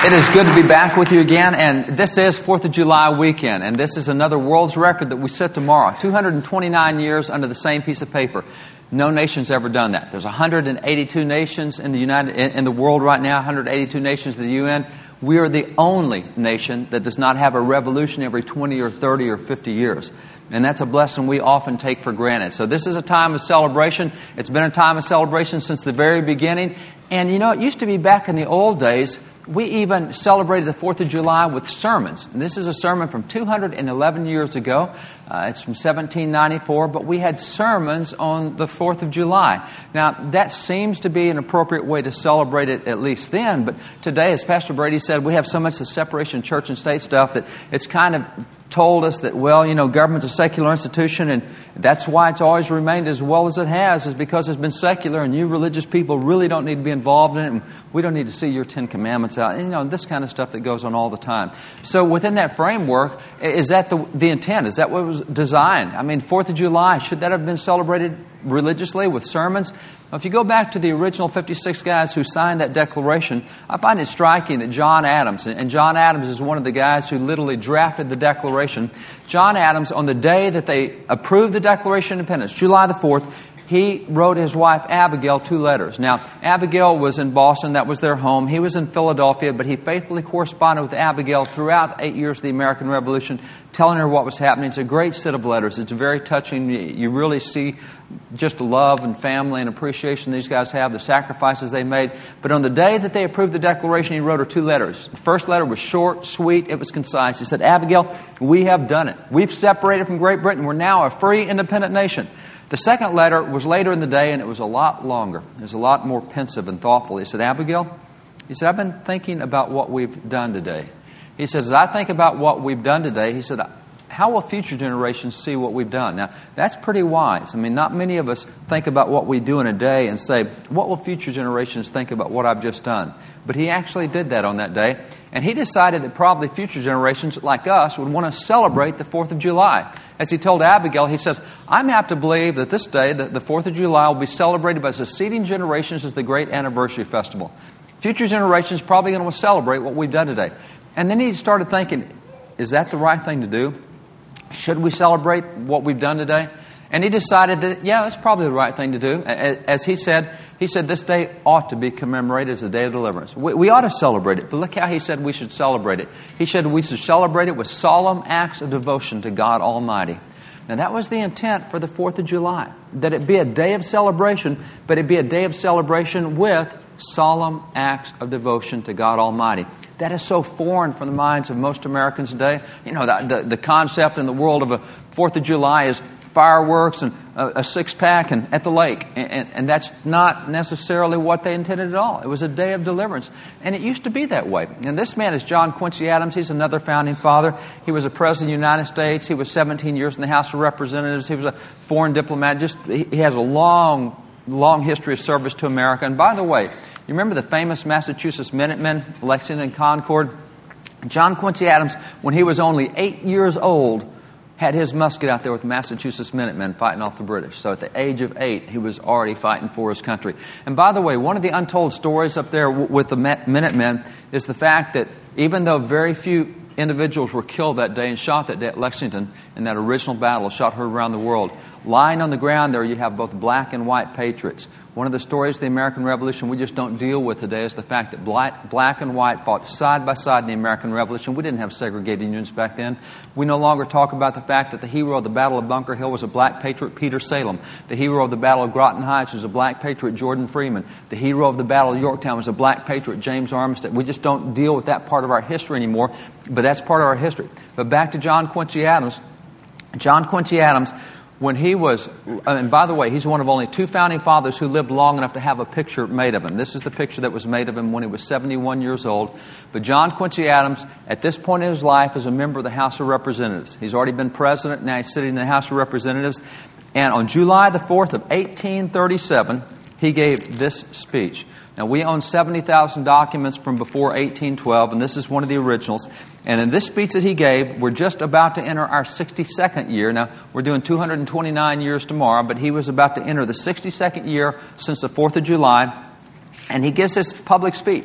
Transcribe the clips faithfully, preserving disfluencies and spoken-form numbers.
It is good to be back with you again, and this is fourth of July weekend, and this is another world's record that we set tomorrow. two hundred twenty-nine years under the same piece of paper. No nation's ever done that. There's one hundred eighty-two nations in the United in, in the world right now, one hundred eighty-two nations in the U N. We are the only nation that does not have a revolution every twenty or thirty or fifty years. And that's a blessing we often take for granted. So this is a time of celebration. It's been a time of celebration since the very beginning. And you know, it used to be back in the old days, we even celebrated the fourth of July with sermons. And this is a sermon from two hundred eleven years ago. Uh, it's from seventeen ninety-four, but we had sermons on the fourth of July. Now, that seems to be an appropriate way to celebrate it, at least then. But today, as Pastor Brady said, we have so much of separation of church and state stuff that it's kind of told us that, well, you know, government's a secular institution, and that's why it's always remained as well as it has, is because it's been secular, and you religious people really don't need to be involved in it, and we don't need to see your Ten Commandments out, and, you know, this kind of stuff that goes on all the time. So within that framework, is that the, the intent? Is that what was designed? I mean, fourth of July, should that have been celebrated religiously with sermons? Well, if you go back to the original fifty-six guys who signed that declaration, I find it striking that John Adams, and John Adams is one of the guys who literally drafted the Declaration. John Adams, on the day that they approved the Declaration of Independence, July the fourth, he wrote his wife Abigail two letters. Now, Abigail was in Boston. That was their home. He was in Philadelphia, but he faithfully corresponded with Abigail throughout eight years of the American Revolution, telling her what was happening. It's a great set of letters. It's very touching. You really see just love and family and appreciation these guys have, the sacrifices they made. But on the day that they approved the Declaration, he wrote her two letters. The first letter was short, sweet, it was concise. He said, Abigail, we have done it. We've separated from Great Britain. We're now a free, independent nation. The second letter was later in the day, and it was a lot longer. It was a lot more pensive and thoughtful. He said, Abigail, he said, I've been thinking about what we've done today. He said, as I think about what we've done today, he said, how will future generations see what we've done? Now, that's pretty wise. I mean, not many of us think about what we do in a day and say, what will future generations think about what I've just done? But he actually did that on that day. And he decided that probably future generations like us would want to celebrate the fourth of July. As he told Abigail, he says, I'm apt to believe that this day, the fourth of July, will be celebrated by succeeding generations as the great anniversary festival. Future generations probably going to celebrate what we've done today. And then he started thinking, is that the right thing to do? Should we celebrate what we've done today? And he decided that, yeah, that's probably the right thing to do. As he said, he said this day ought to be commemorated as a day of deliverance. We, we ought to celebrate it, but look how he said we should celebrate it. He said we should celebrate it with solemn acts of devotion to God Almighty. Now, that was the intent for the fourth of July, that it be a day of celebration, but it be a day of celebration with solemn acts of devotion to God Almighty. That is so foreign from the minds of most Americans today. You know, the, the, the concept in the world of a fourth of July is fireworks and a, a six-pack and at the lake. And, and, and that's not necessarily what they intended at all. It was a day of deliverance. And it used to be that way. And this man is John Quincy Adams. He's another founding father. He was a president of the United States. He was seventeen years in the House of Representatives. He was a foreign diplomat. Just he, he has a long long history of service to America. And by the way, you remember the famous Massachusetts Minutemen, Lexington and Concord? John Quincy Adams, when he was only eight years old, had his musket out there with the Massachusetts Minutemen fighting off the British. So at the age of eight, he was already fighting for his country. And by the way, one of the untold stories up there w- with the Minutemen is the fact that even though very few individuals were killed that day and shot that day at Lexington in that original battle, shot heard around the world, lying on the ground there, you have both black and white patriots. One of the stories of the American Revolution we just don't deal with today is the fact that black, black and white fought side by side in the American Revolution. We didn't have segregated unions back then. We no longer talk about the fact that the hero of the Battle of Bunker Hill was a black patriot, Peter Salem. The hero of the Battle of Groton Heights was a black patriot, Jordan Freeman. The hero of the Battle of Yorktown was a black patriot, James Armistead. We just don't deal with that part of our history anymore, but that's part of our history. But back to John Quincy Adams. John Quincy Adams, when he was, and by the way, he's one of only two founding fathers who lived long enough to have a picture made of him. This is the picture that was made of him when he was seventy-one years old. But John Quincy Adams, at this point in his life, is a member of the House of Representatives. He's already been president, now he's sitting in the House of Representatives. And on July the fourth of eighteen thirty-seven, he gave this speech. Now, we own seventy thousand documents from before eighteen twelve, and this is one of the originals. And in this speech that he gave, we're just about to enter our sixty-second year. Now, we're doing two hundred twenty-nine years tomorrow, but he was about to enter the sixty-second year since the fourth of July. And he gives this public speech.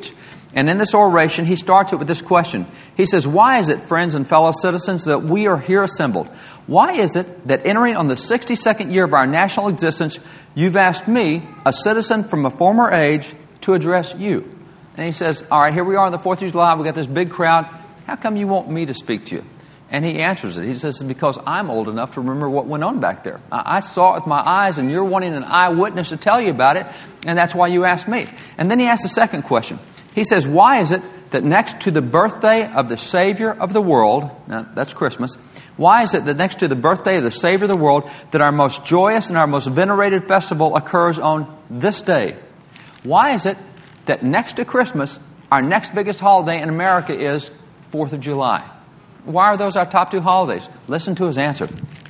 And in this oration, he starts it with this question. He says, why is it, friends and fellow citizens, that we are here assembled? Why is it that entering on the sixty-second year of our national existence, you've asked me, a citizen from a former age, to address you? And he says, all right, here we are on the fourth of July. We've got this big crowd. How come you want me to speak to you? And he answers it. He says, it's because I'm old enough to remember what went on back there. I, I saw it with my eyes, and you're wanting an eyewitness to tell you about it, and that's why you asked me. And then he asks the second question. He says, why is it that next to the birthday of the Savior of the world, now that's Christmas, why is it that next to the birthday of the Savior of the world, that our most joyous and our most venerated festival occurs on this day? Why is it that next to Christmas, our next biggest holiday in America is fourth of July? Why are those our top two holidays? Listen to his answer.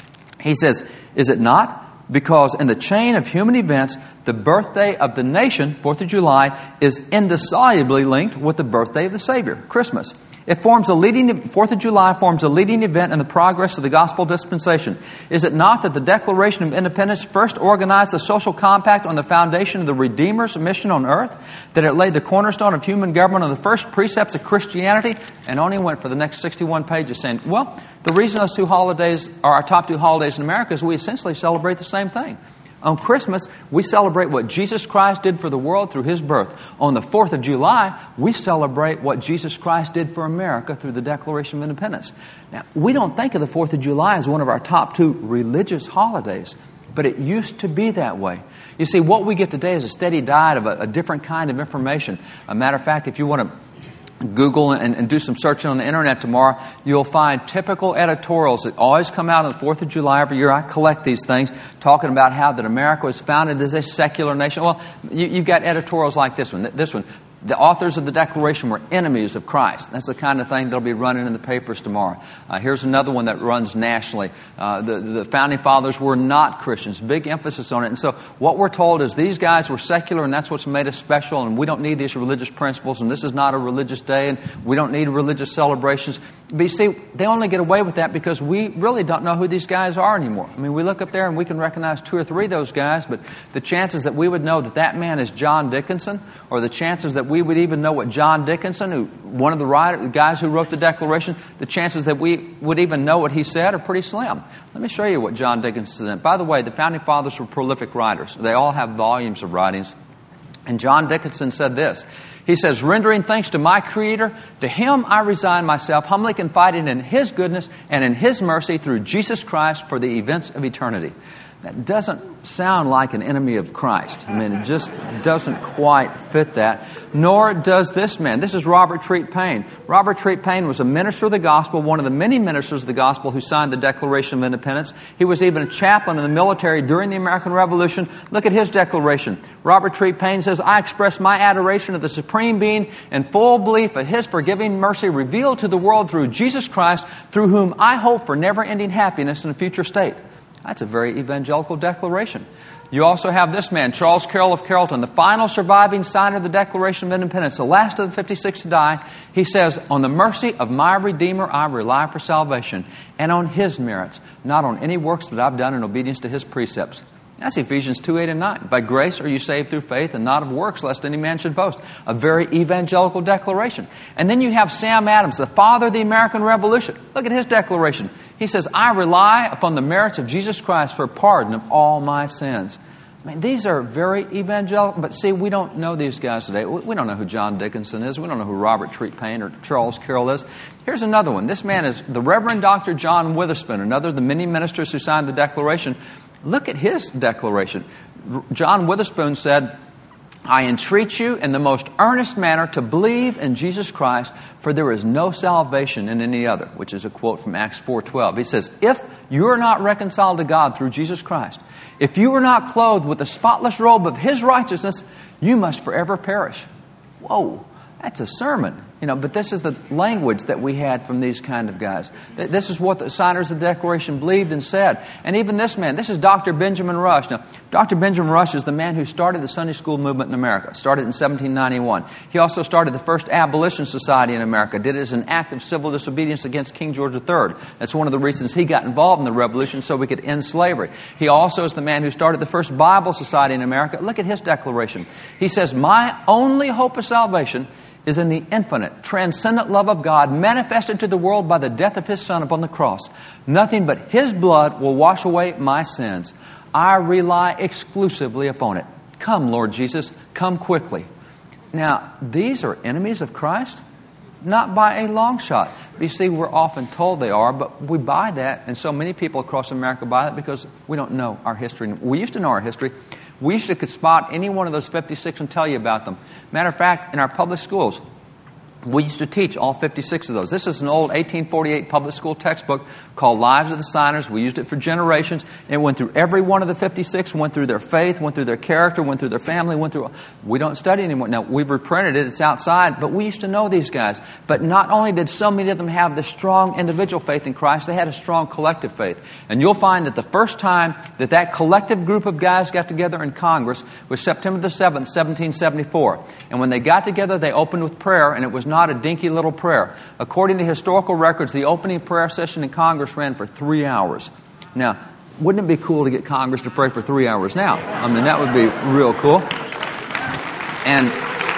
He says, is it not? Because in the chain of human events, the birthday of the nation, fourth of July, is indissolubly linked with the birthday of the Savior, Christmas. It forms a leading, fourth of July forms a leading event in the progress of the gospel dispensation. Is it not that the Declaration of Independence first organized the social compact on the foundation of the Redeemer's mission on earth? That it laid the cornerstone of human government on the first precepts of Christianity? And only went for the next sixty-one pages saying, well, the reason those two holidays are our top two holidays in America is we essentially celebrate the same thing. On Christmas, we celebrate what Jesus Christ did for the world through His birth. On the fourth of July, we celebrate what Jesus Christ did for America through the Declaration of Independence. Now, we don't think of the fourth of July as one of our top two religious holidays, but it used to be that way. You see, what we get today is a steady diet of a, a different kind of information. A matter of fact, if you want to Google and, and do some searching on the internet tomorrow, you'll find typical editorials that always come out on the fourth of July every year. I collect these things talking about how that America was founded as a secular nation. Well, you, you've got editorials like this one. This one, the authors of the Declaration were enemies of Christ. That's the kind of thing that'll be running in the papers tomorrow. Uh, here's another one that runs nationally. Uh, the, the Founding Fathers were not Christians. Big emphasis on it. And so what we're told is these guys were secular, and that's what's made us special, and we don't need these religious principles, and this is not a religious day, and we don't need religious celebrations. But you see, they only get away with that because we really don't know who these guys are anymore. I mean, we look up there and we can recognize two or three of those guys, but the chances that we would know that that man is John Dickinson, or the chances that we would even know what John Dickinson, who one of the writer, guys who wrote the Declaration, the chances that we would even know what he said are pretty slim. Let me show you what John Dickinson said. By the way, the Founding Fathers were prolific writers. They all have volumes of writings. And John Dickinson said this. He says, rendering thanks to my Creator, to Him I resign myself, humbly confiding in His goodness and in His mercy through Jesus Christ for the events of eternity. That doesn't sound like an enemy of Christ. I mean, it just doesn't quite fit that. Nor does this man. This is Robert Treat Paine. Robert Treat Paine was a minister of the gospel, one of the many ministers of the gospel who signed the Declaration of Independence. He was even a chaplain in the military during the American Revolution. Look at his declaration. Robert Treat Paine says, I express my adoration of the Supreme Being and full belief of His forgiving mercy revealed to the world through Jesus Christ, through whom I hope for never-ending happiness in a future state. That's a very evangelical declaration. You also have this man, Charles Carroll of Carrollton, the final surviving signer of the Declaration of Independence, the last of the fifty-six to die. He says, on the mercy of my Redeemer I rely for salvation, and on His merits, not on any works that I've done in obedience to His precepts. That's Ephesians two, eight, and nine. By grace are you saved through faith, and not of works, lest any man should boast. A very evangelical declaration. And then you have Sam Adams, the father of the American Revolution. Look at his declaration. He says, I rely upon the merits of Jesus Christ for pardon of all my sins. I mean, these are very evangelical. But see, we don't know these guys today. We don't know who John Dickinson is. We don't know who Robert Treat Paine or Charles Carroll is. Here's another one. This man is the Reverend Doctor John Witherspoon, another of the many ministers who signed the Declaration. Look at his declaration. John Witherspoon said, I entreat you in the most earnest manner to believe in Jesus Christ, for there is no salvation in any other, which is a quote from Acts four twelve. He says, if you are not reconciled to God through Jesus Christ, if you are not clothed with the spotless robe of His righteousness, you must forever perish. Whoa, that's a sermon. You know, but this is the language that we had from these kind of guys. This is what the signers of the Declaration believed and said. And even this man, this is Doctor Benjamin Rush. Now, Doctor Benjamin Rush is the man who started the Sunday school movement in America. Started in seventeen ninety-one. He also started the first abolition society in America. Did it as an act of civil disobedience against King George the Third. That's one of the reasons he got involved in the revolution, so we could end slavery. He also is the man who started the first Bible society in America. Look at his declaration. He says, my only hope of salvation is in the infinite, transcendent love of God manifested to the world by the death of His Son upon the cross. Nothing but His blood will wash away my sins. I rely exclusively upon it. Come, Lord Jesus, come quickly. Now, these are enemies of Christ? Not by a long shot. You see, we're often told they are, but we buy that, and so many people across America buy that because we don't know our history. We used to know our history. We used to could spot any one of those fifty-six and tell you about them. Matter of fact, in our public schools, we used to teach all fifty-six of those. This is an old eighteen forty-eight public school textbook called Lives of the Signers. We used it for generations. It went through every one of the fifty-six, went through their faith, went through their character, went through their family, went through... We don't study anymore. Now, we've reprinted it. It's outside. But we used to know these guys. But not only did so many of them have the strong individual faith in Christ, they had a strong collective faith. And you'll find that the first time that that collective group of guys got together in Congress was September the seventh, seventeen seventy-four. And when they got together, they opened with prayer, and it was not a dinky little prayer. According to historical records, the opening prayer session in Congress ran for three hours. Now, wouldn't it be cool to get Congress to pray for three hours now? I mean, that would be real cool. And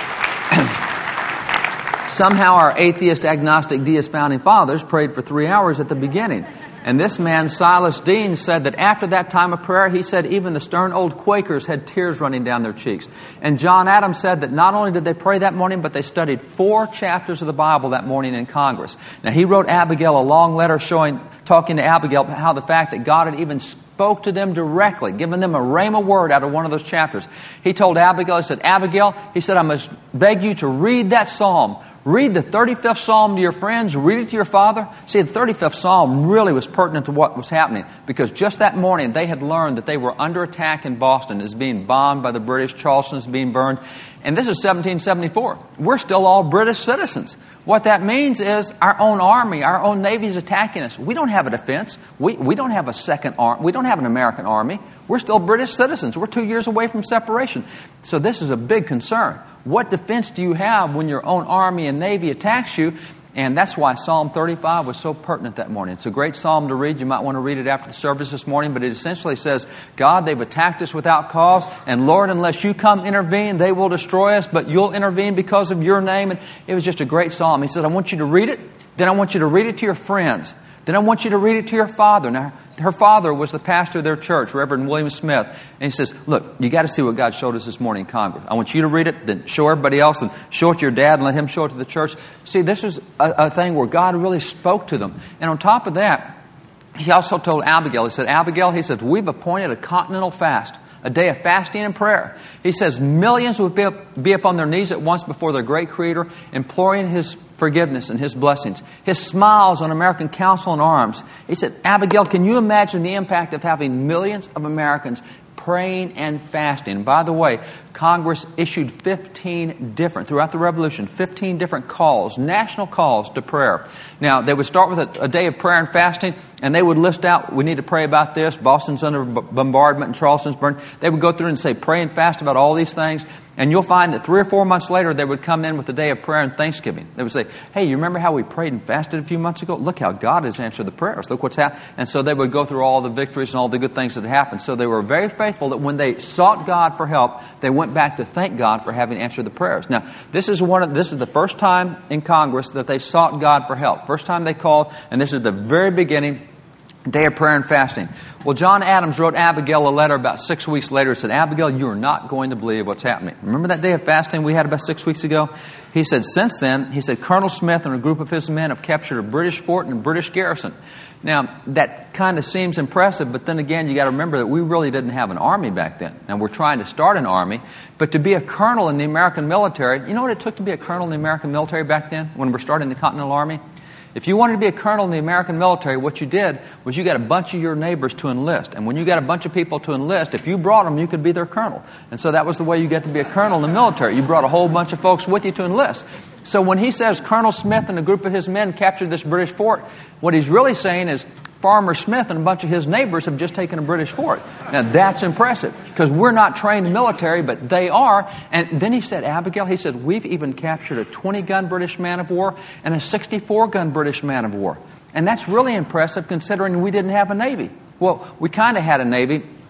somehow our atheist, agnostic, deist founding fathers prayed for three hours at the beginning. And this man, Silas Dean, said that after that time of prayer, he said even the stern old Quakers had tears running down their cheeks. And John Adams said that not only did they pray that morning, but they studied four chapters of the Bible that morning in Congress. Now, he wrote Abigail a long letter showing, talking to Abigail about how the fact that God had even spoke to them directly, given them a rhema word out of one of those chapters. He told Abigail, he said, Abigail, he said, I must beg you to read that psalm. Read the thirty-fifth Psalm to your friends. Read it to your father. See, the thirty-fifth Psalm really was pertinent to what was happening because just that morning they had learned that they were under attack in Boston. It was being bombed by the British. Charleston is being burned. And this is seventeen seventy-four. We're still all British citizens. What that means is our own army, our own Navy is attacking us. We don't have a defense. We, we don't have a second army. We don't have an American army. We're still British citizens. We're two years away from separation. So this is a big concern. What defense do you have when your own army and Navy attacks you? And that's why Psalm thirty-five was so pertinent that morning. It's a great psalm to read. You might want to read it after the service this morning. But it essentially says, God, they've attacked us without cause. And Lord, unless you come intervene, they will destroy us. But you'll intervene because of your name. And it was just a great psalm. He said, I want you to read it. Then I want you to read it to your friends. Then I want you to read it to your father. Now, her father was the pastor of their church, Reverend William Smith. And he says, look, you got to see what God showed us this morning in Congress. I want you to read it, then show everybody else, and show it to your dad, and let him show it to the church. See, this is a, a thing where God really spoke to them. And on top of that, he also told Abigail, he said, Abigail, he said, we've appointed a continental fast, a day of fasting and prayer. He says millions would be, up, be up on their knees at once before their great Creator, imploring His forgiveness and His blessings. His smiles on American Council in Arms. He said, Abigail, can you imagine the impact of having millions of Americans praying and fasting? And by the way, Congress issued fifteen different, throughout the Revolution, fifteen different calls, national calls to prayer. Now, they would start with a, a day of prayer and fasting, and they would list out, we need to pray about this, Boston's under b- bombardment and Charleston's burned. They would go through and say, pray and fast about all these things. And you'll find that three or four months later, they would come in with a day of prayer and thanksgiving. They would say, hey, you remember how we prayed and fasted a few months ago? Look how God has answered the prayers. Look what's happened. And so they would go through all the victories and all the good things that had happened. So they were very faithful that when they sought God for help, they went back to thank God for having answered the prayers. Now, this is one of, this is the first time in Congress that they sought God for help. First time they called, and this is the very beginning, day of prayer and fasting. Well, John Adams wrote Abigail a letter about six weeks later. He said, Abigail, you are not going to believe what's happening. Remember that day of fasting we had about six weeks ago? He said, since then, he said, Colonel Smith and a group of his men have captured a British fort and a British garrison. Now, that kind of seems impressive, but then again, you got to remember that we really didn't have an army back then. And we're trying to start an army. But to be a colonel in the American military, you know what it took to be a colonel in the American military back then when we're starting the Continental Army? If you wanted to be a colonel in the American military, what you did was you got a bunch of your neighbors to enlist. And when you got a bunch of people to enlist, if you brought them, you could be their colonel. And so that was the way you get to be a colonel in the military. You brought a whole bunch of folks with you to enlist. So when he says Colonel Smith and a group of his men captured this British fort, what he's really saying is Farmer Smith and a bunch of his neighbors have just taken a British fort. Now that's impressive because we're not trained military, but they are. And then he said, Abigail, he said, we've even captured a twenty-gun British man of war and a sixty-four gun British man of war. And that's really impressive considering we didn't have a Navy. Well, we kind of had a Navy.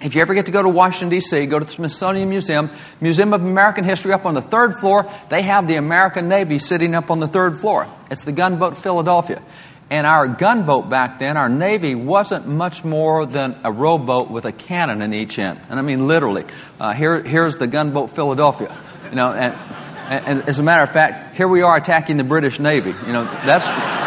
If you ever get to go to Washington, D C, go to the Smithsonian Museum, Museum of American History up on the third floor. They have the American Navy sitting up on the third floor. It's the gunboat Philadelphia. And our gunboat back then, our Navy, wasn't much more than a rowboat with a cannon in each end. And I mean literally. Uh, here, here's the gunboat Philadelphia. You know, and, and as a matter of fact, here we are attacking the British Navy. You know, that's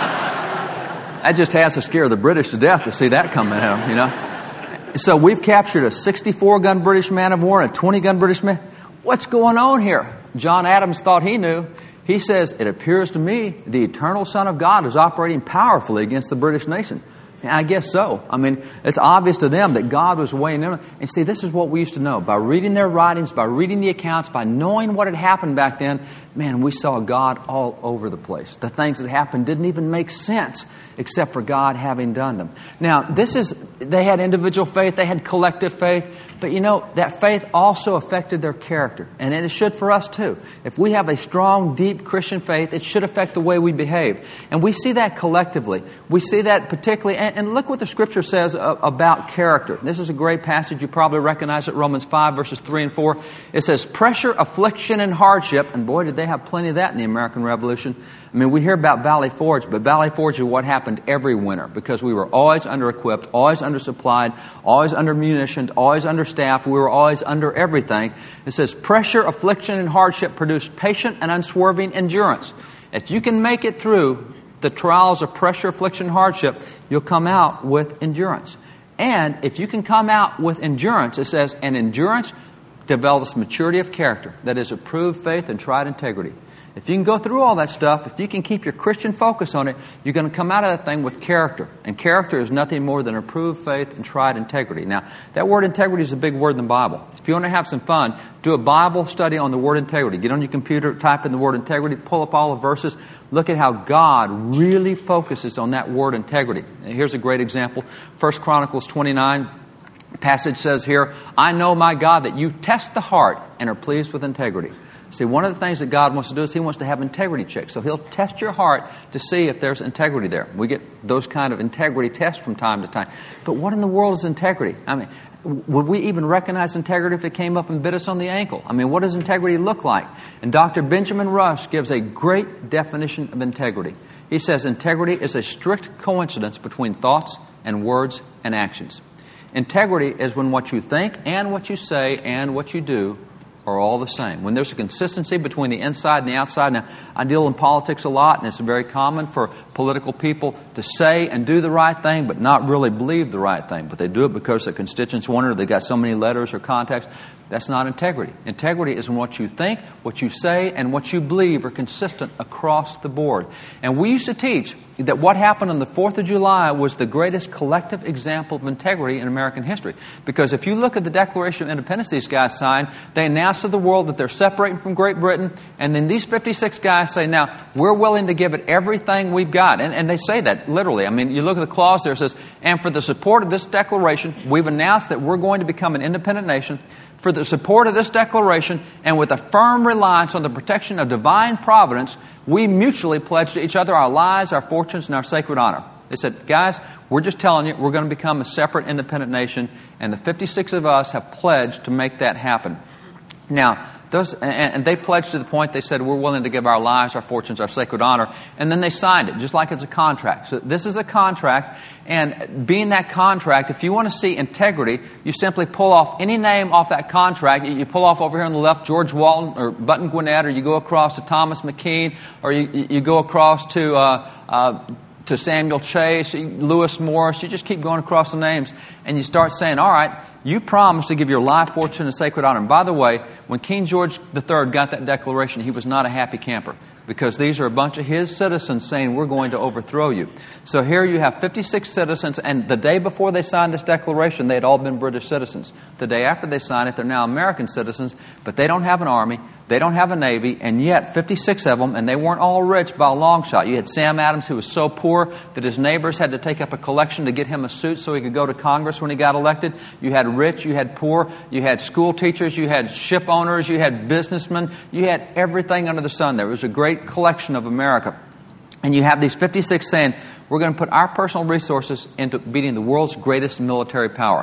that just has to scare the British to death to see that coming at them, you know. So we've captured a sixty-four gun British man of war and a twenty gun British man. What's going on here? John Adams thought he knew. He says, it appears to me the eternal Son of God is operating powerfully against the British nation. And I guess so. I mean, it's obvious to them that God was weighing in. And see, this is what we used to know. By reading their writings, by reading the accounts, by knowing what had happened back then, man, we saw God all over the place. The things that happened didn't even make sense except for God having done them. Now, this is, they had individual faith, they had collective faith, but you know, that faith also affected their character. And it should for us too. If we have a strong, deep Christian faith, it should affect the way we behave. And we see that collectively. We see that particularly, and, and look what the Scripture says uh, about character. This is a great passage. You probably recognize it, Romans five, verses three and four. It says, pressure, affliction, and hardship. And boy, did they have plenty of that in the American Revolution. I mean, we hear about Valley Forge, but Valley Forge is what happened every winter because we were always under-equipped, always undersupplied, always under-munitioned, always understaffed. We were always under everything. It says, pressure, affliction, and hardship produce patient and unswerving endurance. If you can make it through the trials of pressure, affliction, hardship, you'll come out with endurance. And if you can come out with endurance, it says, and endurance develops maturity of character, that is, approved faith and tried integrity. If you can go through all that stuff, if you can keep your Christian focus on it, you're going to come out of that thing with character. And character is nothing more than approved faith and tried integrity. Now, that word integrity is a big word in the Bible. If you want to have some fun, do a Bible study on the word integrity. Get on your computer, type in the word integrity, pull up all the verses. Look at how God really focuses on that word integrity. And here's a great example. First Chronicles twenty-nine. Passage says here, I know, my God, that you test the heart and are pleased with integrity. See, one of the things that God wants to do is He wants to have integrity checks. So He'll test your heart to see if there's integrity there. We get those kind of integrity tests from time to time. But what in the world is integrity? I mean, would we even recognize integrity if it came up and bit us on the ankle? I mean, what does integrity look like? And Doctor Benjamin Rush gives a great definition of integrity. He says integrity is a strict coincidence between thoughts and words and actions. Integrity is when what you think and what you say and what you do are all the same. When there's a consistency between the inside and the outside. Now, I deal in politics a lot, and it's very common for political people to say and do the right thing, but not really believe the right thing. But they do it because their constituents want it, or they got so many letters or contacts. That's not integrity. Integrity is when what you think, what you say, and what you believe are consistent across the board. And we used to teach that what happened on the fourth of July was the greatest collective example of integrity in American history. Because if you look at the Declaration of Independence these guys signed, they announced to the world that they're separating from Great Britain, and then these fifty-six guys say, now, we're willing to give it everything we've got. And, and they say that literally. I mean, you look at the clause there, it says, and for the support of this declaration, we've announced that we're going to become an independent nation. For the support of this declaration, and with a firm reliance on the protection of divine providence, we mutually pledge to each other our lives, our fortunes, and our sacred honor. They said, guys, we're just telling you, we're going to become a separate independent nation, and the fifty-six of us have pledged to make that happen. Now, those, and, and they pledged to the point they said, we're willing to give our lives, our fortunes, our sacred honor, and then they signed it, just like it's a contract. So this is a contract, and being that contract, if you want to see integrity, you simply pull off any name off that contract. You pull off over here on the left George Walton or Button Gwinnett, or you go across to Thomas McKean, or you, you go across to uh, uh, to Samuel Chase, Lewis Morris. You just keep going across the names, and you start saying, all right, you promised to give your life, fortune, and sacred honor. And by the way, when King George the Third got that declaration, he was not a happy camper, because these are a bunch of his citizens saying, we're going to overthrow you. So here you have fifty-six citizens, and the day before they signed this declaration, they had all been British citizens. The day after they signed it, they're now American citizens, but they don't have an army, they don't have a navy, and yet fifty-six of them, and they weren't all rich by a long shot. You had Sam Adams, who was so poor that his neighbors had to take up a collection to get him a suit so he could go to Congress when he got elected. You had rich, you had poor, you had school teachers, you had ship owners, you had businessmen, you had everything under the sun. There was a great collection of America. And you have these fifty-six saying, we're going to put our personal resources into beating the world's greatest military power.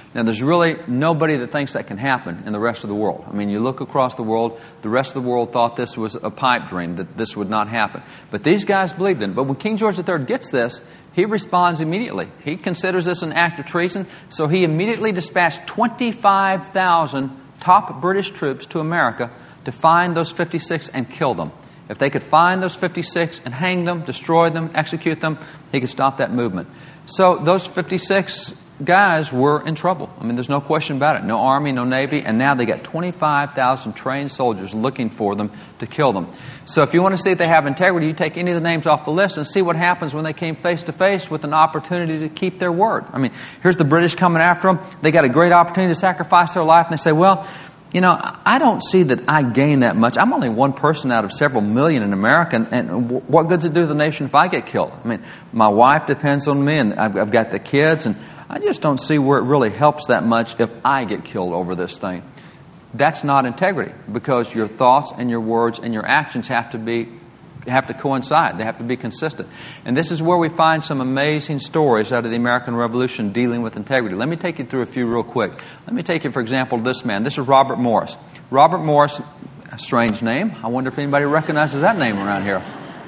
Now, there's really nobody that thinks that can happen in the rest of the world. I mean, you look across the world, the rest of the world thought this was a pipe dream, that this would not happen. But these guys believed in it. But when King George the Third gets this, he responds immediately. He considers this an act of treason, so he immediately dispatched twenty-five thousand top British troops to America to find those fifty-six and kill them. If they could find those fifty-six and hang them, destroy them, execute them, he could stop that movement. So those fifty-six guys were in trouble. I mean, there's no question about it. No army, no navy, and now they got twenty-five thousand trained soldiers looking for them to kill them. So if you want to see if they have integrity, you take any of the names off the list and see what happens when they came face to face with an opportunity to keep their word. I mean, here's the British coming after them. They got a great opportunity to sacrifice their life, and they say, well, you know, I don't see that I gain that much. I'm only one person out of several million in America, and, and what good does it do to the nation if I get killed? I mean, my wife depends on me, and I've, I've got the kids, and I just don't see where it really helps that much if I get killed over this thing. That's not integrity, because your thoughts and your words and your actions have to be have to coincide. They have to be consistent. And this is where we find some amazing stories out of the American Revolution dealing with integrity. Let me take you through a few real quick. Let me take you, for example, this man. This is Robert Morris. Robert Morris, a strange name. I wonder if anybody recognizes that name around here.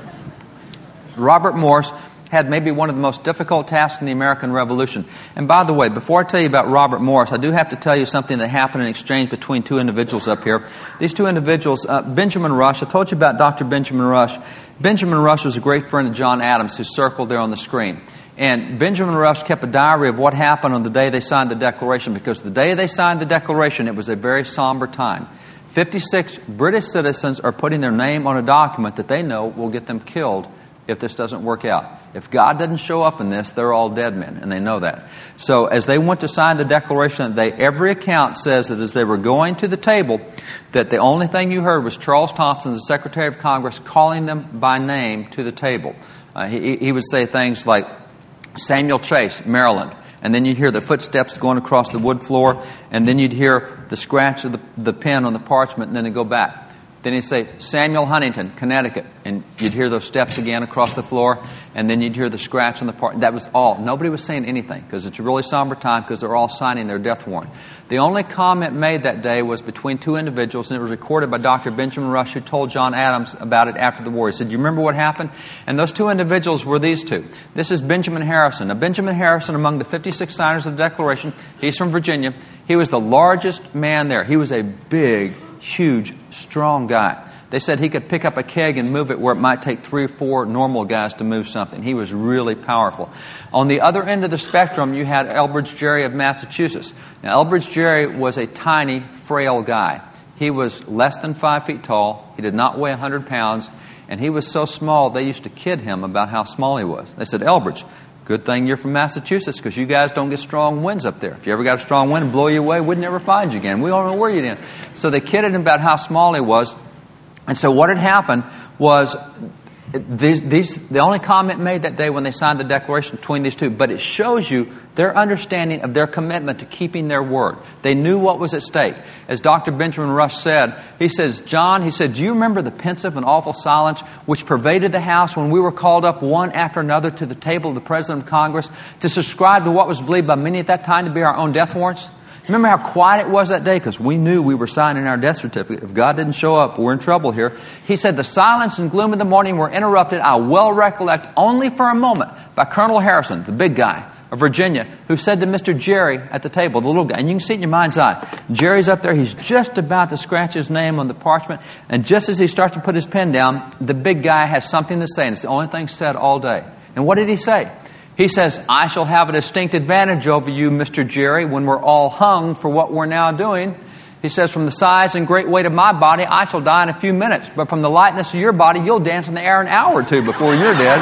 Robert Morris had maybe one of the most difficult tasks in the American Revolution. And by the way, before I tell you about Robert Morris, I do have to tell you something that happened in exchange between two individuals up here. These two individuals, uh, Benjamin Rush, I told you about Doctor Benjamin Rush. Benjamin Rush was a great friend of John Adams, who's circled there on the screen. And Benjamin Rush kept a diary of what happened on the day they signed the Declaration, because the day they signed the Declaration, it was a very somber time. fifty-six British citizens are putting their name on a document that they know will get them killed if this doesn't work out. If God doesn't show up in this, they're all dead men, and they know that. So as they went to sign the Declaration, they, every account says that as they were going to the table, that the only thing you heard was Charles Thompson, the Secretary of Congress, calling them by name to the table. Uh, he, he would say things like, Samuel Chase, Maryland. And then you'd hear the footsteps going across the wood floor, and then you'd hear the scratch of the, the pen on the parchment, and then it'd go back. Then he'd say, Samuel Huntington, Connecticut. And you'd hear those steps again across the floor, and then you'd hear the scratch on the part. That was all. Nobody was saying anything, because it's a really somber time, because they're all signing their death warrant. The only comment made that day was between two individuals, and it was recorded by Doctor Benjamin Rush, who told John Adams about it after the war. He said, you remember what happened? And those two individuals were these two. This is Benjamin Harrison. Now, Benjamin Harrison, among the fifty-six signers of the Declaration, he's from Virginia. He was the largest man there. He was a big, huge, strong guy. They said he could pick up a keg and move it where it might take three or four normal guys to move something. He was really powerful. On the other end of the spectrum, you had Elbridge Gerry of Massachusetts. Now, Elbridge Gerry was a tiny, frail guy. He was less than five feet tall. He did not weigh one hundred pounds. And he was so small, they used to kid him about how small he was. They said, Elbridge, good thing you're from Massachusetts, because you guys don't get strong winds up there. If you ever got a strong wind and blow you away, we'd never find you again. We don't know where you'd in. So they kidded him about how small he was. And so what had happened was, these, these, the only comment made that day when they signed the Declaration between these two, but it shows you their understanding of their commitment to keeping their word. They knew what was at stake. As Doctor Benjamin Rush said, he says, John, he said, do you remember the pensive and awful silence which pervaded the House when we were called up one after another to the table of the President of Congress to subscribe to what was believed by many at that time to be our own death warrants? Remember how quiet it was that day? Because we knew we were signing our death certificate. If God didn't show up, we're in trouble here. He said, the silence and gloom of the morning were interrupted, I well recollect, only for a moment, by Colonel Harrison, the big guy of Virginia, who said to Mister Gerry at the table, the little guy, and you can see it in your mind's eye. Gerry's up there. He's just about to scratch his name on the parchment. And just as he starts to put his pen down, the big guy has something to say. And it's the only thing said all day. And what did he say? He says, I shall have a distinct advantage over you, Mister Gerry, when we're all hung for what we're now doing. He says, from the size and great weight of my body, I shall die in a few minutes. But from the lightness of your body, you'll dance in the air an hour or two before you're dead.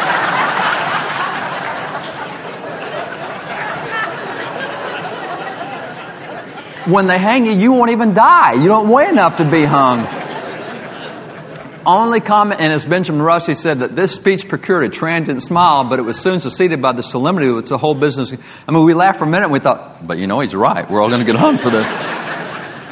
When they hang you, you won't even die. You don't weigh enough to be hung. Only comment, and as Benjamin Rush, he said that this speech procured a transient smile, but it was soon succeeded by the solemnity of the whole business. I mean, we laughed for a minute and we thought, but you know, he's right. We're all going to get hung for this.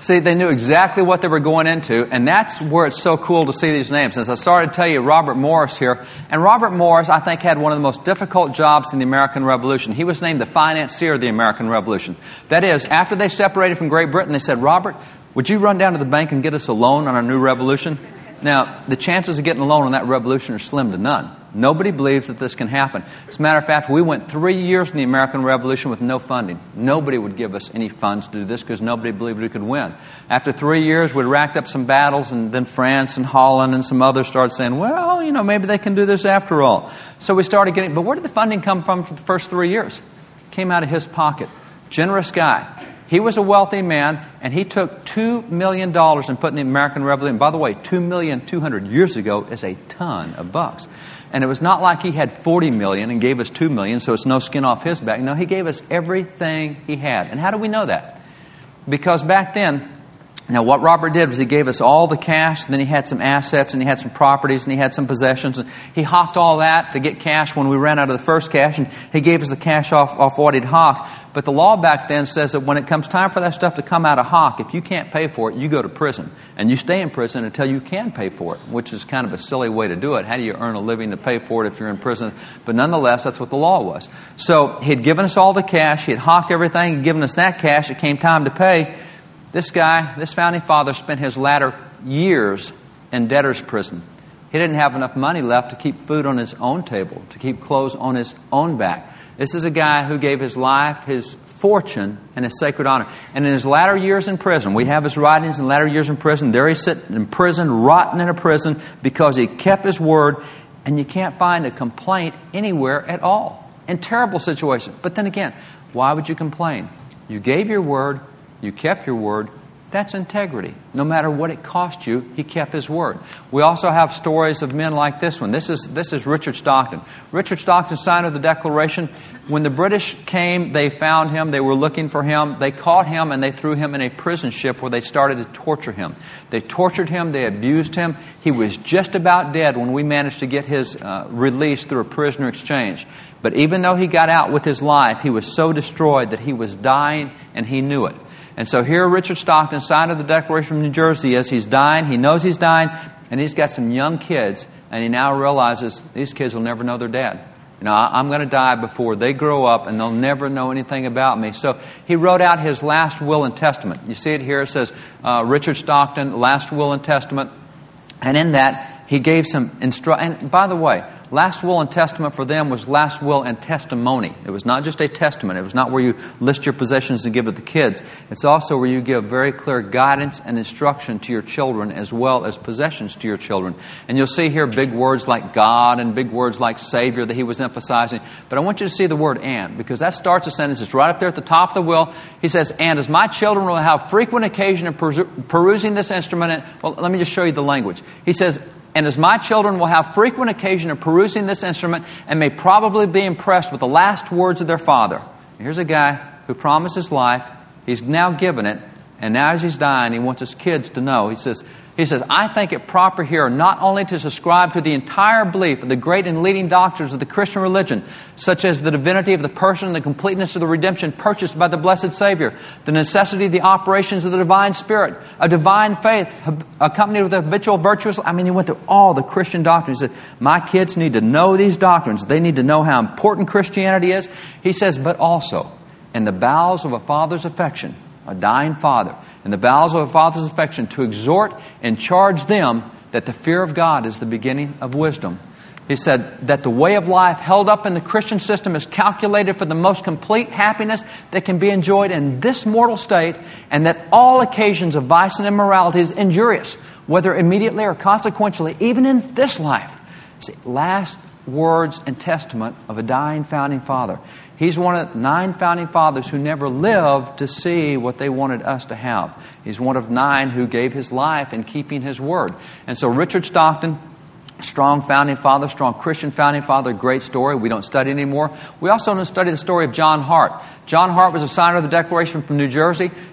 See, they knew exactly what they were going into, and that's where it's so cool to see these names. As I started to tell you, Robert Morris here, and Robert Morris, I think, had one of the most difficult jobs in the American Revolution. He was named the financier of the American Revolution. That is, after they separated from Great Britain, they said, Robert, would you run down to the bank and get us a loan on our new revolution? Now, the chances of getting a loan on that revolution are slim to none. Nobody believes that this can happen. As a matter of fact, we went three years in the American Revolution with no funding. Nobody would give us any funds to do this because nobody believed we could win. After three years, we racked up some battles, and then France and Holland and some others started saying, well, you know, maybe they can do this after all. So we started getting, but where did the funding come from for the first three years? It came out of his pocket. Generous guy. He was a wealthy man, and he took two million dollars and put in the American Revolution. By the way, two million dollars two hundred years ago is a ton of bucks. And it was not like he had forty million dollars and gave us two million dollars, so it's no skin off his back. No, he gave us everything he had. And how do we know that? Because back then, now what Robert did was he gave us all the cash, and then he had some assets, and he had some properties, and he had some possessions. And he hawked all that to get cash when we ran out of the first cash, and he gave us the cash off, off what he'd hawked. But the law back then says that when it comes time for that stuff to come out of hawk, if you can't pay for it, you go to prison. And you stay in prison until you can pay for it, which is kind of a silly way to do it. How do you earn a living to pay for it if you're in prison? But nonetheless, that's what the law was. So he'd given us all the cash. He'd hawked everything. He'd given us that cash. It came time to pay. This guy, this founding father, spent his latter years in debtor's prison. He didn't have enough money left to keep food on his own table, to keep clothes on his own back. This is a guy who gave his life, his fortune, and his sacred honor. And in his latter years in prison, we have his writings in latter years in prison. There he's sitting in prison, rotting in a prison, because he kept his word, and you can't find a complaint anywhere at all. In terrible situations. But then again, why would you complain? You gave your word. You kept your word. That's integrity. No matter what it cost you, he kept his word. We also have stories of men like this one. This is this is Richard Stockton. Richard Stockton signed the Declaration. When the British came, they found him. They were looking for him. They caught him, and they threw him in a prison ship where they started to torture him. They tortured him. They abused him. He was just about dead when we managed to get his uh, release through a prisoner exchange. But even though he got out with his life, he was so destroyed that he was dying, and he knew it. And so here Richard Stockton signed the Declaration from New Jersey as he's dying. He knows he's dying, and he's got some young kids, and he now realizes these kids will never know their dad. You know, I'm going to die before they grow up, and they'll never know anything about me. So he wrote out his last will and testament. You see it here. It says, uh, Richard Stockton, last will and testament. And in that, he gave some instru- And by the way, last will and testament for them was last will and testimony. It was not just a testament. It was not where you list your possessions and give it to the kids. It's also where you give very clear guidance and instruction to your children as well as possessions to your children. And you'll see here big words like God and big words like Savior that he was emphasizing. But I want you to see the word and, because that starts a sentence. It's right up there at the top of the will. He says, and as my children will have frequent occasion of perusing this instrument. And, well, let me just show you the language. He says, and as my children will have frequent occasion of perusing this instrument and may probably be impressed with the last words of their father. Here's a guy who promised his life. He's now given it. And now as he's dying, he wants his kids to know. He says, He says, I think it proper here not only to subscribe to the entire belief of the great and leading doctrines of the Christian religion, such as the divinity of the person and the completeness of the redemption purchased by the blessed Savior, the necessity of the operations of the divine Spirit, a divine faith accompanied with a habitual virtuous. I mean, he went through all the Christian doctrines. He said, my kids need to know these doctrines. They need to know how important Christianity is. He says, but also, in the bowels of a father's affection, a dying father, in the bowels of a father's affection, to exhort and charge them that the fear of God is the beginning of wisdom. He said that the way of life held up in the Christian system is calculated for the most complete happiness that can be enjoyed in this mortal state, and that all occasions of vice and immorality is injurious, whether immediately or consequentially, even in this life. See, last words and testament of a dying founding father. He's one of nine founding fathers who never lived to see what they wanted us to have. He's one of nine who gave his life in keeping his word. And so Richard Stockton, strong founding father, strong Christian founding father, great story. We don't study anymore. We also don't study the story of John Hart. John Hart was a signer of the Declaration from New Jersey.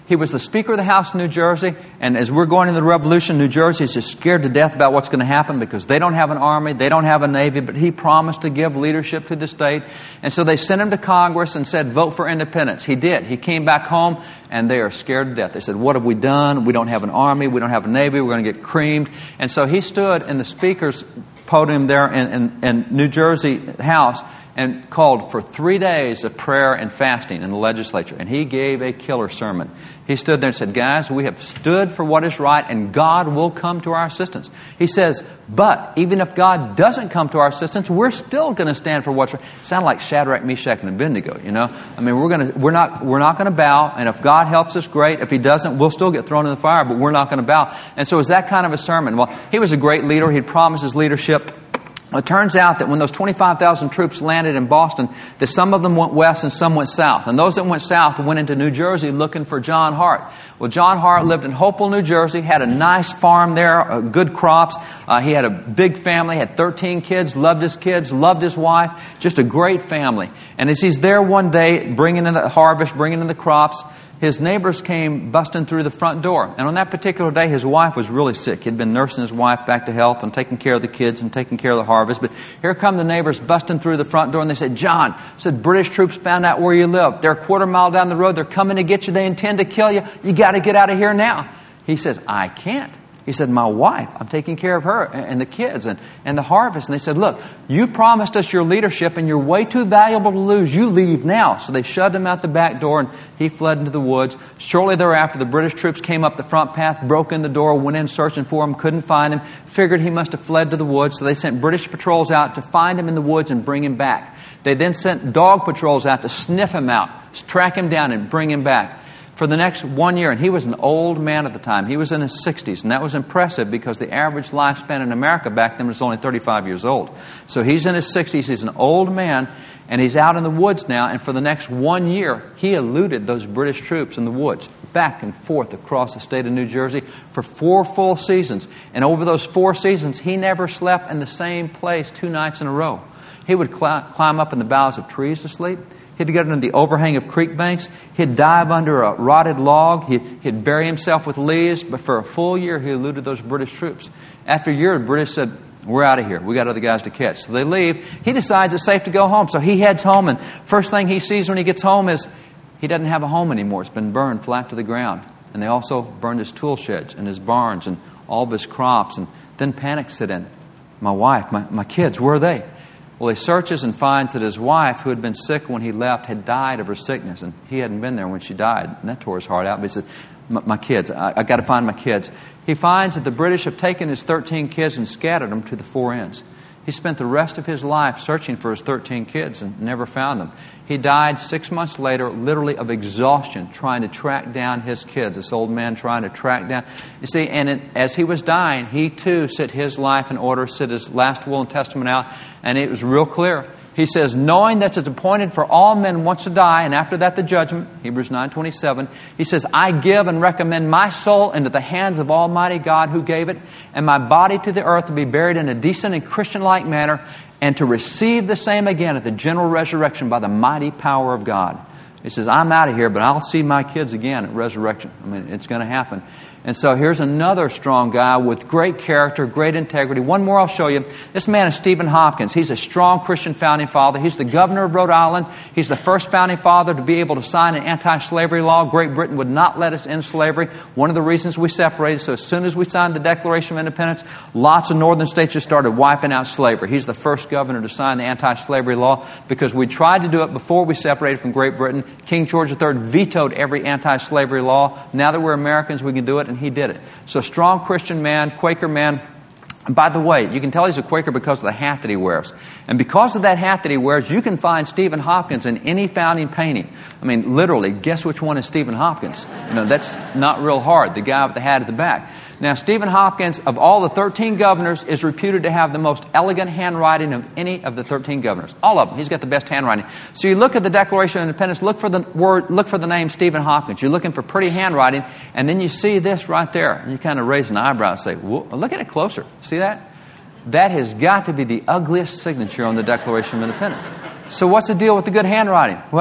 He was the Speaker of the House in New Jersey, and as we're going into the Revolution, New Jersey is just scared to death about what's going to happen because they don't have an army, they don't have a navy, but he promised to give leadership to the state. And so they sent him to Congress and said, vote for independence. He did. He came back home, and they are scared to death. They said, what have we done? We don't have an army, we don't have a navy, we're going to get creamed. And so he stood in the Speaker's podium there in, in, in New Jersey House and called for three days of prayer and fasting in the legislature. And he gave a killer sermon. He stood there and said, guys, we have stood for what is right, and God will come to our assistance. He says, but even if God doesn't come to our assistance, we're still going to stand for what's right. Sound like Shadrach, Meshach, and Abednego, you know? I mean, we're going to, we're not, we're not going to bow, and if God helps us, great. If He doesn't, we'll still get thrown in the fire, but we're not going to bow. And so it was that kind of a sermon. Well, he was a great leader. He'd promised his leadership. It turns out that when those twenty-five thousand troops landed in Boston, that some of them went west and some went south. And those that went south went into New Jersey looking for John Hart. Well, John Hart lived in Hopewell, New Jersey, had a nice farm there, uh, good crops. Uh, he had a big family, had thirteen kids, loved his kids, loved his wife, just a great family. And as he's there one day, bringing in the harvest, bringing in the crops, his neighbors came busting through the front door. And on that particular day, his wife was really sick. He'd been nursing his wife back to health and taking care of the kids and taking care of the harvest. But here come the neighbors busting through the front door, and they said, John, said, British troops found out where you live. They're a quarter mile down the road. They're coming to get you. They intend to kill you. You got to get out of here now. He says, I can't. He said, my wife, I'm taking care of her and the kids and, and the harvest. And they said, look, you promised us your leadership and you're way too valuable to lose. You leave now. So they shoved him out the back door and he fled into the woods. Shortly thereafter, the British troops came up the front path, broke in the door, went in searching for him, couldn't find him, figured he must have fled to the woods. So they sent British patrols out to find him in the woods and bring him back. They then sent dog patrols out to sniff him out, track him down and bring him back. For the next one year, and he was an old man at the time. He was in his sixties, and that was impressive because the average lifespan in America back then was only thirty-five years old. So he's in his sixties, he's an old man, and he's out in the woods now, and for the next one year, he eluded those British troops in the woods, back and forth across the state of New Jersey for four full seasons. And over those four seasons, he never slept in the same place two nights in a row. He would cl- climb up in the boughs of trees to sleep. He'd get under the overhang of creek banks. He'd dive under a rotted log. He'd, he'd bury himself with leaves. But for a full year, he eluded those British troops. After a year, the British said, we're out of here. We got other guys to catch. So they leave. He decides it's safe to go home. So he heads home. And first thing he sees when he gets home is he doesn't have a home anymore. It's been burned flat to the ground. And they also burned his tool sheds and his barns and all of his crops. And then panic set in. My wife, my, my kids, where are they? Well, he searches and finds that his wife, who had been sick when he left, had died of her sickness. And he hadn't been there when she died. And that tore his heart out. But he said, my, my kids, I, I got to find my kids. He finds that the British have taken his thirteen kids and scattered them to the four ends. He spent the rest of his life searching for his thirteen kids and never found them. He died six months later, literally of exhaustion, trying to track down his kids. This old man trying to track down. You see, and it, as he was dying, he too set his life in order, set his last will and testament out, and it was real clear. He says, knowing that it's appointed for all men once to die, and after that the judgment, Hebrews nine twenty-seven, he says, I give and recommend my soul into the hands of Almighty God who gave it, and my body to the earth to be buried in a decent and Christian-like manner, and to receive the same again at the general resurrection by the mighty power of God. He says, I'm out of here, but I'll see my kids again at resurrection. I mean, it's going to happen. And so here's another strong guy with great character, great integrity. One more I'll show you. This man is Stephen Hopkins. He's a strong Christian founding father. He's the governor of Rhode Island. He's the first founding father to be able to sign an anti-slavery law. Great Britain would not let us end slavery. One of the reasons we separated. So as soon as we signed the Declaration of Independence, lots of northern states just started wiping out slavery. He's the first governor to sign the anti-slavery law because we tried to do it before we separated from Great Britain. King George the Third vetoed every anti-slavery law. Now that we're Americans, we can do it. And he did it. So strong Christian man, Quaker man. And by the way, you can tell he's a Quaker because of the hat that he wears. And because of that hat that he wears, you can find Stephen Hopkins in any founding painting. I mean, literally, guess which one is Stephen Hopkins? You know, that's not real hard. The guy with the hat at the back. Now, Stephen Hopkins, of all the thirteen governors, is reputed to have the most elegant handwriting of any of the thirteen governors. All of them. He's got the best handwriting. So you look at the Declaration of Independence, look for the word, look for the name Stephen Hopkins. You're looking for pretty handwriting, and then you see this right there. And you kind of raise an eyebrow and say, whoa, look at it closer. See that? That has got to be the ugliest signature on the Declaration of Independence. So what's the deal with the good handwriting? Well,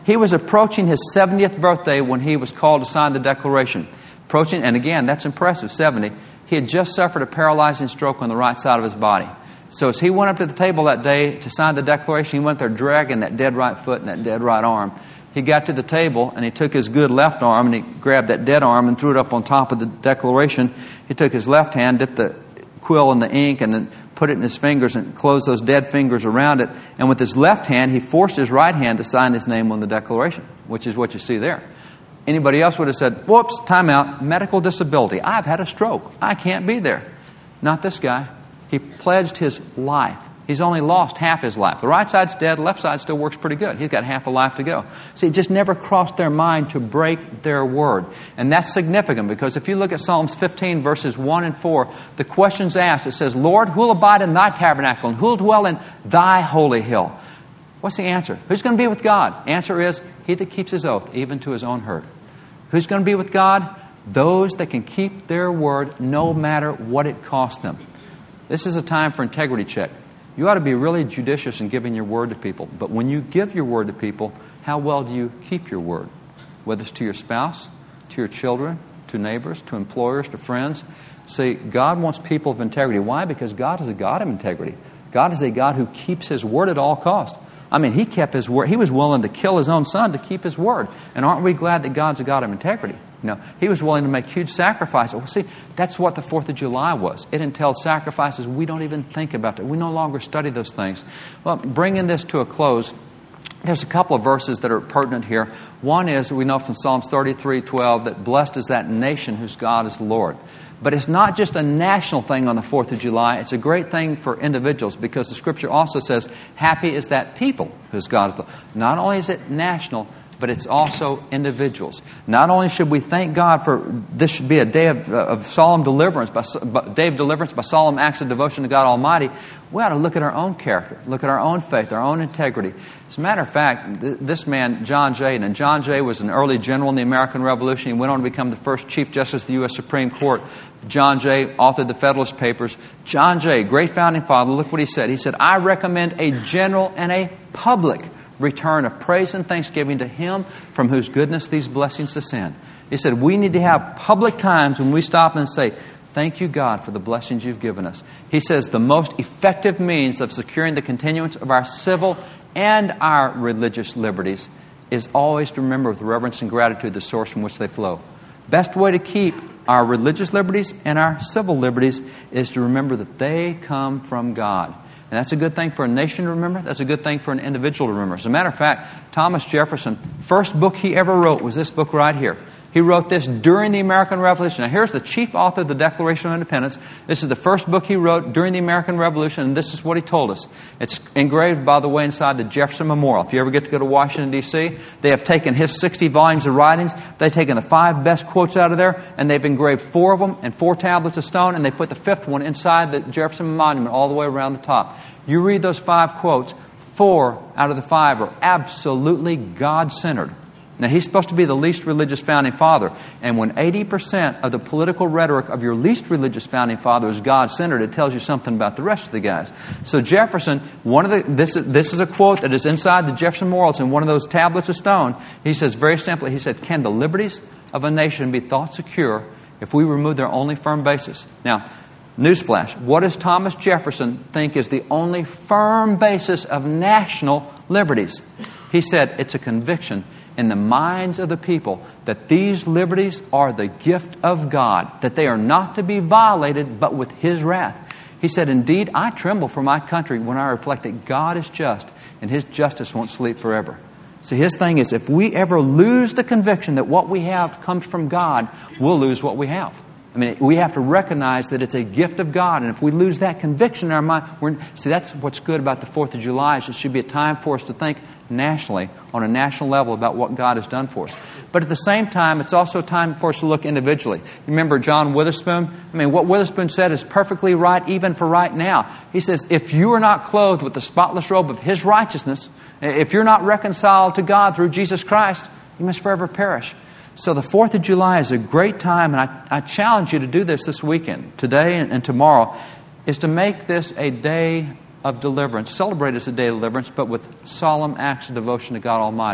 He was approaching his seventieth birthday when he was called to sign the Declaration. Approaching, and again, that's impressive, seventy. He had just suffered a paralyzing stroke on the right side of his body. So as he went up to the table that day to sign the Declaration, he went there dragging that dead right foot and that dead right arm. He got to the table and he took his good left arm and he grabbed that dead arm and threw it up on top of the Declaration. He took his left hand, dipped the quill in the ink, and then put it in his fingers and closed those dead fingers around it. And with his left hand, he forced his right hand to sign his name on the Declaration, which is what you see there. Anybody else would have said, whoops, time out, medical disability. I've had a stroke. I can't be there. Not this guy. He pledged his life. He's only lost half his life. The right side's dead, left side still works pretty good. He's got half a life to go. See, it just never crossed their mind to break their word. And that's significant because if you look at Psalms fifteen, verses one and four, the question's asked. It says, Lord, who will abide in thy tabernacle and who will dwell in thy holy hill? What's the answer? Who's going to be with God? Answer is, he that keeps his oath, even to his own hurt. Who's going to be with God? Those that can keep their word no matter what it costs them. This is a time for integrity check. You ought to be really judicious in giving your word to people. But when you give your word to people, how well do you keep your word? Whether it's to your spouse, to your children, to neighbors, to employers, to friends. See, God wants people of integrity. Why? Because God is a God of integrity. God is a God who keeps His word at all costs. I mean, He kept His word. He was willing to kill His own Son to keep His word. And aren't we glad that God's a God of integrity? You know, He was willing to make huge sacrifices. Well, see, that's what the fourth of July was. It entailed sacrifices we don't even think about. It. We no longer study those things. Well, bringing this to a close, there's a couple of verses that are pertinent here. One is, we know from Psalms thirty-three twelve, that blessed is that nation whose God is the Lord. But it's not just a national thing on the fourth of July. It's a great thing for individuals because the Scripture also says, happy is that people whose God is the Lord. Not only is it national, but it's also individuals. Not only should we thank God for this should be a day of, of solemn deliverance, by, day of deliverance by solemn acts of devotion to God Almighty, we ought to look at our own character, look at our own faith, our own integrity. As a matter of fact, th- this man, John Jay, and John Jay was an early general in the American Revolution. He went on to become the first Chief Justice of the U S Supreme Court. John Jay authored the Federalist Papers. John Jay, great founding father, look what he said. He said, I recommend a general and a public return of praise and thanksgiving to Him from whose goodness these blessings descend. He said, we need to have public times when we stop and say, thank you, God, for the blessings you've given us. He says the most effective means of securing the continuance of our civil and our religious liberties is always to remember with reverence and gratitude the source from which they flow. Best way to keep our religious liberties and our civil liberties is to remember that they come from God. And that's a good thing for a nation to remember. That's a good thing for an individual to remember. As a matter of fact, Thomas Jefferson, first book he ever wrote was this book right here. He wrote this during the American Revolution. Now, here's the chief author of the Declaration of Independence. This is the first book he wrote during the American Revolution, and this is what he told us. It's engraved, by the way, inside the Jefferson Memorial. If you ever get to go to Washington, D C, they have taken his sixty volumes of writings. They've taken the five best quotes out of there, and they've engraved four of them and four tablets of stone, and they put the fifth one inside the Jefferson Monument all the way around the top. You read those five quotes, four out of the five are absolutely God-centered. Now, he's supposed to be the least religious founding father. And when eighty percent of the political rhetoric of your least religious founding father is God-centered, it tells you something about the rest of the guys. So Jefferson, one of the this, this is a quote that is inside the Jefferson Memorial. It's in one of those tablets of stone. He says very simply, he said, can the liberties of a nation be thought secure if we remove their only firm basis? Now, newsflash, what does Thomas Jefferson think is the only firm basis of national liberties? He said it's a conviction in the minds of the people that these liberties are the gift of God, that they are not to be violated but with His wrath. He said, indeed, I tremble for my country when I reflect that God is just and His justice won't sleep forever. See, his thing is, if we ever lose the conviction that what we have comes from God, we'll lose what we have. I mean, we have to recognize that it's a gift of God. And if we lose that conviction in our mind, we're, see, that's what's good about the fourth of July. Is it should be a time for us to think nationally, on a national level, about what God has done for us. But at the same time, it's also a time for us to look individually. You remember John Witherspoon? I mean, what Witherspoon said is perfectly right even for right now. He says, if you are not clothed with the spotless robe of His righteousness, if you're not reconciled to God through Jesus Christ, you must forever perish. So the fourth of July is a great time, and I, I challenge you to do this this weekend, today and, and tomorrow, is to make this a day of deliverance. Celebrate as a day of deliverance, but with solemn acts of devotion to God Almighty.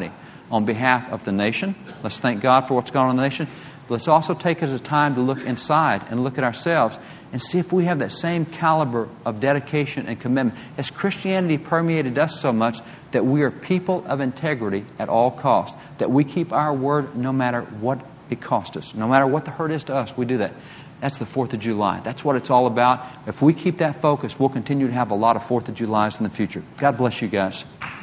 on behalf of the nation. Let's thank God for what's going on in the nation. But let's also take it as a time to look inside and look at ourselves and see if we have that same caliber of dedication and commitment. Has Christianity permeated us so much that we are people of integrity at all costs, that we keep our word no matter what it costs us, no matter what the hurt is to us, we do that. That's the fourth of July. That's what it's all about. If we keep that focus, we'll continue to have a lot of fourth of Julys in the future. God bless you guys.